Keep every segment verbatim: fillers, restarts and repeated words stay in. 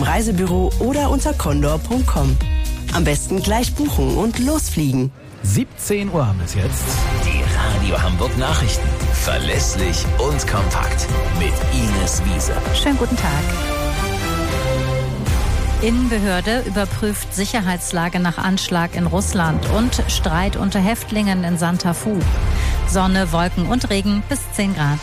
Reisebüro oder unter condor punkt com. Am besten gleich buchen und losfliegen. siebzehn Uhr haben es jetzt. Die Radio Hamburg Nachrichten. Verlässlich und kompakt. Mit Ines Wiese. Schönen guten Tag. Innenbehörde überprüft Sicherheitslage nach Anschlag in Russland und Streit unter Häftlingen in Santa Fu. Sonne, Wolken und Regen bis zehn Grad.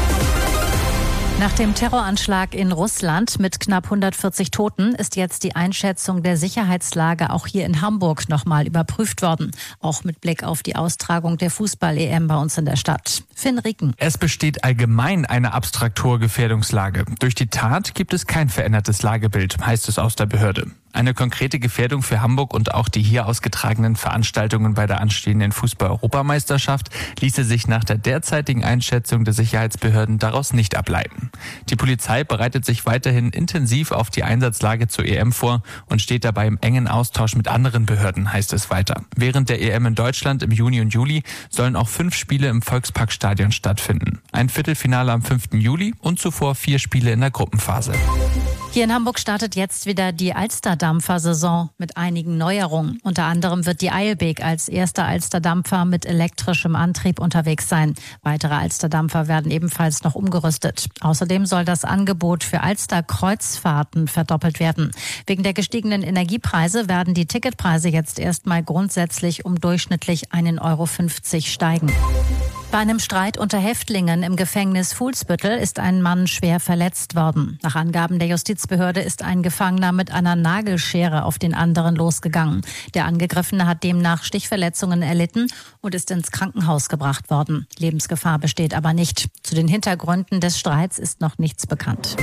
Nach dem Terroranschlag in Russland mit knapp hundertvierzig Toten ist jetzt die Einschätzung der Sicherheitslage auch hier in Hamburg nochmal überprüft worden. Auch mit Blick auf die Austragung der Fußball-E M bei uns in der Stadt. Finn Rieken. Es besteht allgemein eine Abstrakturgefährdungslage. Durch die Tat gibt es kein verändertes Lagebild, heißt es aus der Behörde. Eine konkrete Gefährdung für Hamburg und auch die hier ausgetragenen Veranstaltungen bei der anstehenden Fußball-Europameisterschaft ließe sich nach der derzeitigen Einschätzung der Sicherheitsbehörden daraus nicht ableiten. Die Polizei bereitet sich weiterhin intensiv auf die Einsatzlage zur E M vor und steht dabei im engen Austausch mit anderen Behörden, heißt es weiter. Während der E M in Deutschland im Juni und Juli sollen auch fünf Spiele im Volksparkstadion stattfinden. Ein Viertelfinale am fünften Juli und zuvor vier Spiele in der Gruppenphase. Hier in Hamburg startet jetzt wieder die Alsterdampfer-Saison mit einigen Neuerungen. Unter anderem wird die Eilbek als erster Alsterdampfer mit elektrischem Antrieb unterwegs sein. Weitere Alsterdampfer werden ebenfalls noch umgerüstet. Außerdem soll das Angebot für Alster-Kreuzfahrten verdoppelt werden. Wegen der gestiegenen Energiepreise werden die Ticketpreise jetzt erstmal grundsätzlich um durchschnittlich einen Euro fünfzig steigen. Bei einem Streit unter Häftlingen im Gefängnis Fuhlsbüttel ist ein Mann schwer verletzt worden. Nach Angaben der Justizbehörde ist ein Gefangener mit einer Nagelschere auf den anderen losgegangen. Der Angegriffene hat demnach Stichverletzungen erlitten und ist ins Krankenhaus gebracht worden. Lebensgefahr besteht aber nicht. Zu den Hintergründen des Streits ist noch nichts bekannt.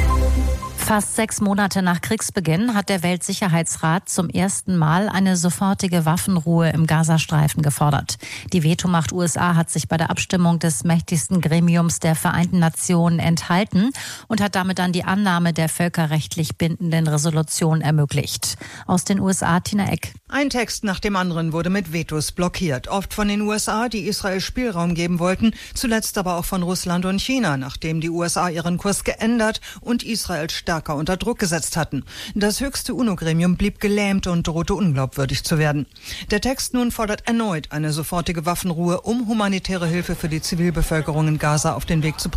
Fast sechs Monate nach Kriegsbeginn hat der Weltsicherheitsrat zum ersten Mal eine sofortige Waffenruhe im Gazastreifen gefordert. Die Vetomacht U S A hat sich bei der Abstimmung des mächtigsten Gremiums der Vereinten Nationen enthalten und hat damit dann die Annahme der völkerrechtlich bindenden Resolution ermöglicht. Aus den U S A, Tina Eck. Ein Text nach dem anderen wurde mit Vetos blockiert. Oft von den U S A, die Israel Spielraum geben wollten, zuletzt aber auch von Russland und China, nachdem die U S A ihren Kurs geändert und Israel stärker unter Druck gesetzt hatten. Das höchste UNO-Gremium blieb gelähmt und drohte unglaubwürdig zu werden. Der Text nun fordert erneut eine sofortige Waffenruhe, um humanitäre Hilfe für die Zivilbevölkerung in Gaza auf den Weg zu bringen.